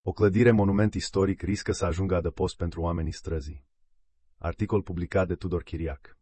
O clădire monument istoric riscă să ajungă adăpost pentru oamenii străzii. Articol publicat de Tudor Chiriac.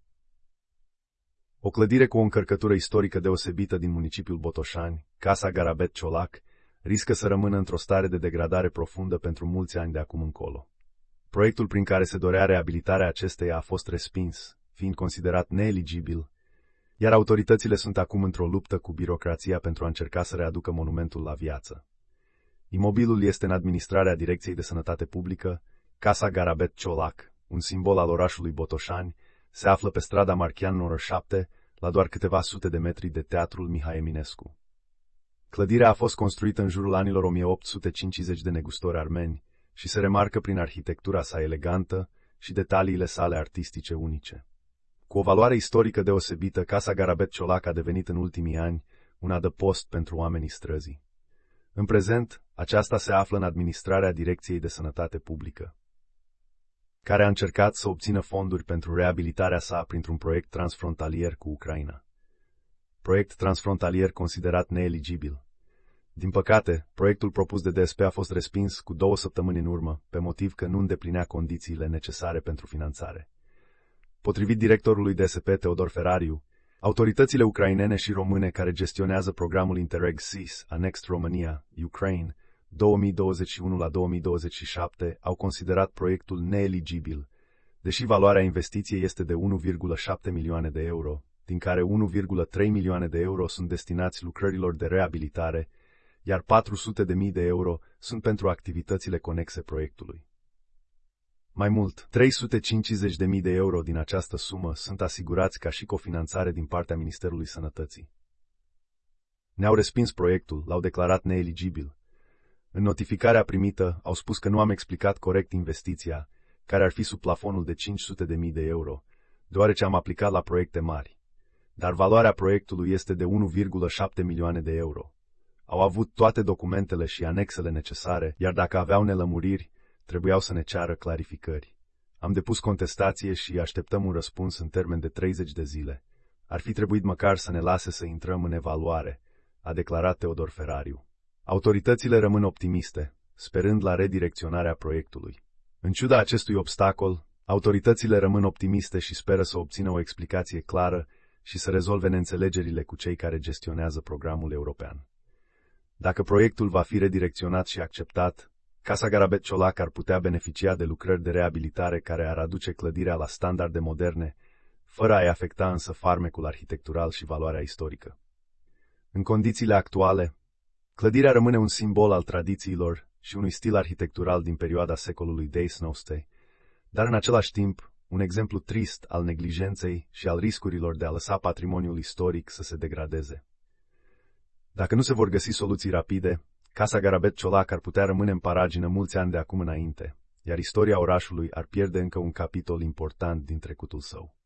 O clădire cu o încărcătură istorică deosebită din municipiul Botoșani, Casa Garabet Ciolac, riscă să rămână într-o stare de degradare profundă pentru mulți ani de acum încolo. Proiectul prin care se dorea reabilitarea acesteia a fost respins, fiind considerat neeligibil, iar autoritățile sunt acum într-o luptă cu birocrația pentru a încerca să readucă monumentul la viață. Imobilul este în administrarea Direcției de Sănătate Publică. Casa Garabet Ciolac, un simbol al orașului Botoșani, se află pe strada Marchian numărul 7, la doar câteva sute de metri de Teatrul Mihai Eminescu. Clădirea a fost construită în jurul anilor 1850 de negustori armeni și se remarcă prin arhitectura sa elegantă și detaliile sale artistice unice. Cu o valoare istorică deosebită, Casa Garabet Ciolac a devenit în ultimii ani un adăpost pentru oamenii străzii. În prezent, aceasta se află în administrarea Direcției de Sănătate Publică, care a încercat să obțină fonduri pentru reabilitarea sa printr-un proiect transfrontalier cu Ucraina. Proiect transfrontalier considerat neeligibil. Din păcate, proiectul propus de DSP a fost respins cu 2 săptămâni în urmă, pe motiv că nu îndeplinea condițiile necesare pentru finanțare. Potrivit directorului DSP Teodor Ferariu, autoritățile ucrainene și române care gestionează programul Interreg SIS, Next Romania, Ukraine, 2021 la 2027, au considerat proiectul neeligibil, deși valoarea investiției este de 1,7 milioane de euro, din care 1,3 milioane de euro sunt destinați lucrărilor de reabilitare, iar 400.000 de euro sunt pentru activitățile conexe proiectului. Mai mult, 350.000 de euro din această sumă sunt asigurați ca și cofinanțare din partea Ministerului Sănătății. Ne-au respins proiectul, l-au declarat neeligibil. În notificarea primită, au spus că nu am explicat corect investiția, care ar fi sub plafonul de 500.000 de euro, deoarece am aplicat la proiecte mari. Dar valoarea proiectului este de 1,7 milioane de euro. Au avut toate documentele și anexele necesare, iar dacă aveau nelămuriri, trebuiau să ne ceară clarificări. Am depus contestație și așteptăm un răspuns în termen de 30 de zile. Ar fi trebuit măcar să ne lase să intrăm în evaluare, a declarat Teodor Ferariu. Autoritățile rămân optimiste, sperând la redirecționarea proiectului. În ciuda acestui obstacol, autoritățile rămân optimiste și speră să obțină o explicație clară și să rezolve neînțelegerile cu cei care gestionează programul european. Dacă proiectul va fi redirecționat și acceptat, Casa Garabet Ciolac ar putea beneficia de lucrări de reabilitare care ar aduce clădirea la standarde moderne, fără a-i afecta însă farmecul arhitectural și valoarea istorică. În condițiile actuale, clădirea rămâne un simbol al tradițiilor și unui stil arhitectural din perioada secolului XIX, dar în același timp, un exemplu trist al neglijenței și al riscurilor de a lăsa patrimoniul istoric să se degradeze. Dacă nu se vor găsi soluții rapide, Casa Garabet Ciolac ar putea rămâne în paragină mulți ani de acum înainte, iar istoria orașului ar pierde încă un capitol important din trecutul său.